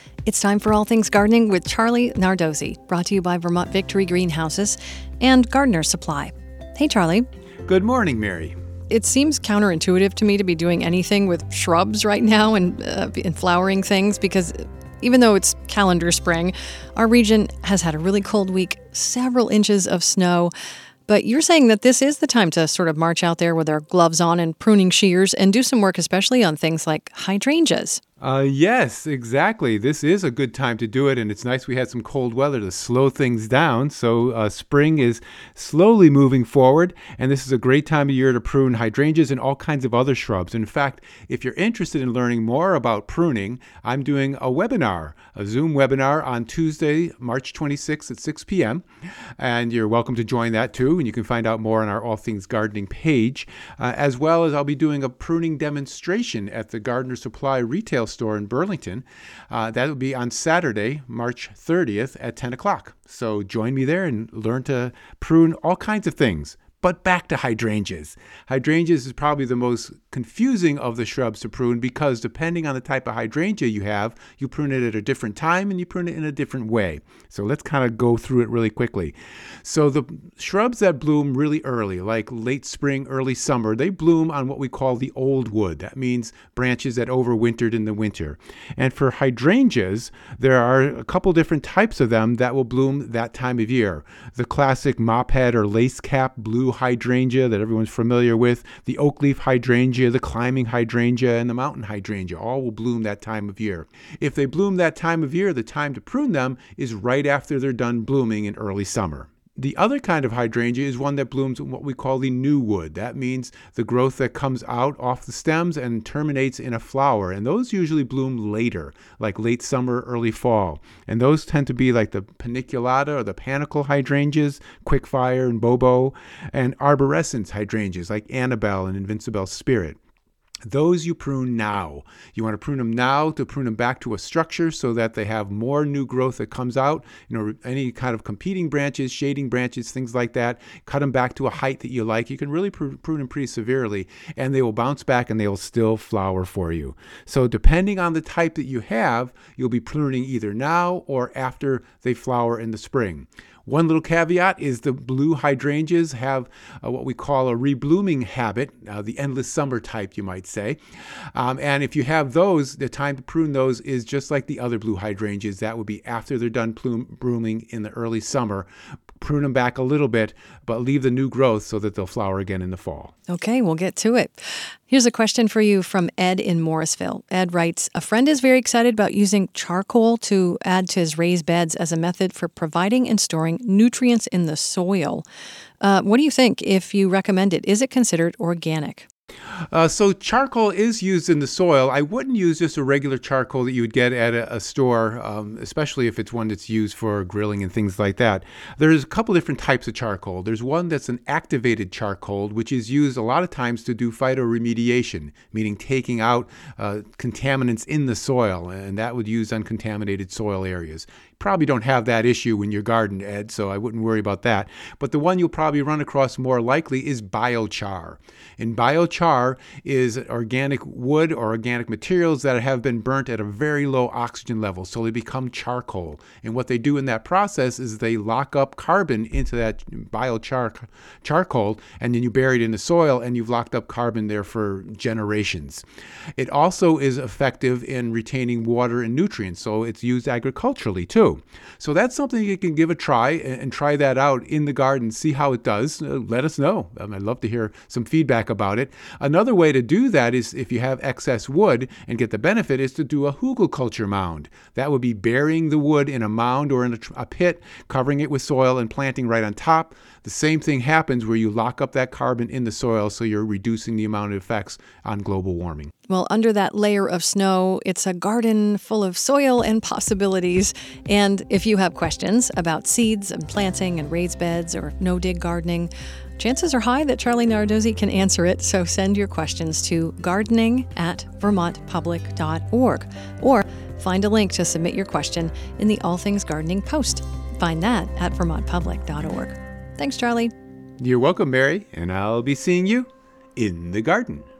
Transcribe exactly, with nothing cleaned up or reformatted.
It's time for All Things Gardening with Charlie Nardozzi, brought to you by Vermont Victory Greenhouses and Gardener's Supply. Hey, Charlie. Good morning, Mary. It seems counterintuitive to me to be doing anything with shrubs right now and, uh, and flowering things because even though it's calendar spring, our region has had a really cold week, several inches of snow. But you're saying that this is the time to sort of march out there with our gloves on and pruning shears and do some work, especially on things like hydrangeas. Uh, yes, exactly. This is a good time to do it, and it's nice we had some cold weather to slow things down. So uh, spring is slowly moving forward, and this is a great time of year to prune hydrangeas and all kinds of other shrubs. In fact, if you're interested in learning more about pruning, I'm doing a webinar, a Zoom webinar on Tuesday, March twenty-sixth at six p.m., and you're welcome to join that too, and you can find out more on our All Things Gardening page, uh, as well as I'll be doing a pruning demonstration at the Gardener's Supply retail store in Burlington. Uh, that will be on Saturday, March thirtieth at ten o'clock. So join me there and learn to prune all kinds of things. But back to hydrangeas. Hydrangeas is probably the most confusing of the shrubs to prune because depending on the type of hydrangea you have, you prune it at a different time and you prune it in a different way. So let's kind of go through it really quickly. So the shrubs that bloom really early, like late spring, early summer, they bloom on what we call the old wood. That means branches that overwintered in the winter. And for hydrangeas, there are a couple different types of them that will bloom that time of year. The classic mophead or lace cap blue hydrangea that everyone's familiar with, the oak leaf hydrangea, the climbing hydrangea, and the mountain hydrangea all will bloom that time of year. If they bloom that time of year, the time to prune them is right after they're done blooming in early summer. The other kind of hydrangea is one that blooms in what we call the new wood. That means the growth that comes out off the stems and terminates in a flower. And those usually bloom later, like late summer, early fall. And those tend to be like the paniculata or the panicle hydrangeas, quickfire and bobo, and arborescence hydrangeas like Annabelle and Invincible Spirit. Those you prune now. You want to prune them now to prune them back to a structure so that they have more new growth that comes out. You know, any kind of competing branches, shading branches, things like that. Cut them back to a height that you like. You can really pr- prune them pretty severely, and they will bounce back and they will still flower for you. So depending on the type that you have, you'll be pruning either now or after they flower in the spring. One little caveat is the blue hydrangeas have uh, what we call a reblooming habit, uh, the endless summer type, you might say. Um, and if you have those, the time to prune those is just like the other blue hydrangeas. That would be after they're done plume, blooming in the early summer. Prune them back a little bit, but leave the new growth so that they'll flower again in the fall. Okay, we'll get to it. Here's a question for you from Ed in Morrisville. Ed writes, a friend is very excited about using charcoal to add to his raised beds as a method for providing and storing nutrients in the soil. Uh, what do you think if you recommend it? Is it considered organic? Uh, so charcoal is used in the soil. I wouldn't use just a regular charcoal that you would get at a, a store, um, especially if it's one that's used for grilling and things like that. There's a couple different types of charcoal. There's one that's an activated charcoal, which is used a lot of times to do phytoremediation, meaning taking out uh, contaminants in the soil, and that would use uncontaminated soil areas. Probably don't have that issue in your garden, Ed, so I wouldn't worry about that. But the one you'll probably run across more likely is biochar. And biochar is organic wood or organic materials that have been burnt at a very low oxygen level, so they become charcoal. And what they do in that process is they lock up carbon into that biochar charcoal, and then you bury it in the soil, and you've locked up carbon there for generations. It also is effective in retaining water and nutrients, so it's used agriculturally too. So that's something you can give a try and, and try that out in the garden, see how it does. Uh, let us know. Um, I'd love to hear some feedback about it. Another way to do that is if you have excess wood and get the benefit is to do a hugelkultur mound. That would be burying the wood in a mound or in a, a pit, covering it with soil and planting right on top. The same thing happens where you lock up that carbon in the soil, so you're reducing the amount of effects on global warming. Well, under that layer of snow, it's a garden full of soil and possibilities. And if you have questions about seeds and planting and raised beds or no-dig gardening, chances are high that Charlie Nardozzi can answer it. So send your questions to gardening at vermont public dot org or find a link to submit your question in the All Things Gardening post. Find that at vermont public dot org. Thanks, Charlie. You're welcome, Mary, and I'll be seeing you in the garden.